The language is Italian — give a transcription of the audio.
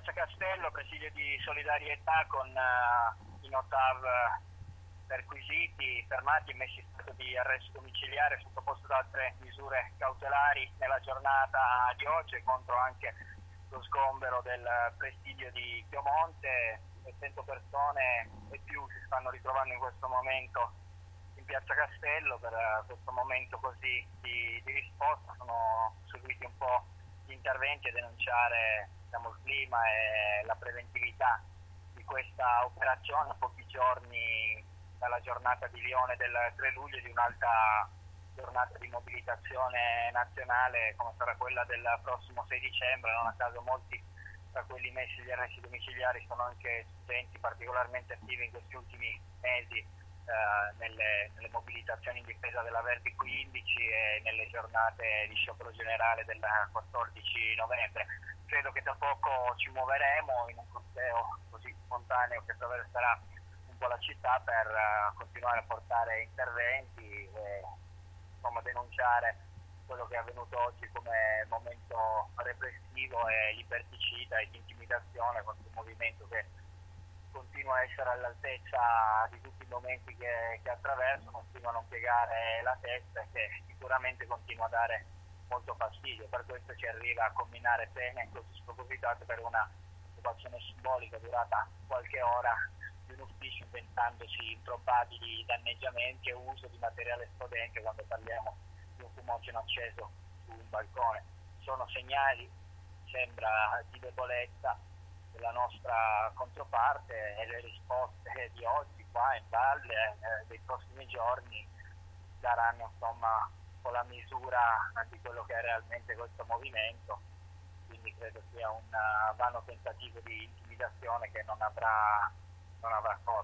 Piazza Castello, presidio di solidarietà con i notav perquisiti, fermati e messi in stato di arresto domiciliare, sottoposto ad altre misure cautelari nella giornata di oggi contro anche lo sgombero del presidio di Chiomonte. 100 persone e più si stanno ritrovando in questo momento in Piazza Castello per questo momento così di risposta. Sono seguiti un po' gli interventi a denunciare il clima e la preventività di questa operazione a pochi giorni dalla giornata di Lione del 3 luglio, di un'alta giornata di mobilitazione nazionale come sarà quella del prossimo 6 dicembre. Non a caso molti tra quelli messi agli arresti domiciliari sono anche studenti particolarmente attivi in questi ultimi mesi nelle mobilitazioni in difesa della Verdi 15 e nelle giornate di sciopero generale del 14 novembre. Credo che tra poco ci muoveremo in un corteo così spontaneo che attraverserà un po' la città per continuare a portare interventi e denunciare quello che è avvenuto oggi come momento repressivo e liberticida e di intimidazione contro un movimento che continua a essere all'altezza di tutti i momenti che attraverso, continua a non piegare la testa e che sicuramente continua a dare molto fastidio. Per questo ci arriva a comminare pene così spropositate per una occupazione simbolica durata qualche ora di un ufficio, inventandosi improbabili danneggiamenti e uso di materiale esplodente quando parliamo di un fumogeno acceso su un balcone. Sono segnali, sembra, di debolezza della nostra controparte e le risposte di oggi qua in valle dei prossimi giorni daranno con la misura di quello che è realmente questo movimento. Quindi credo sia un vano tentativo di intimidazione che non avrà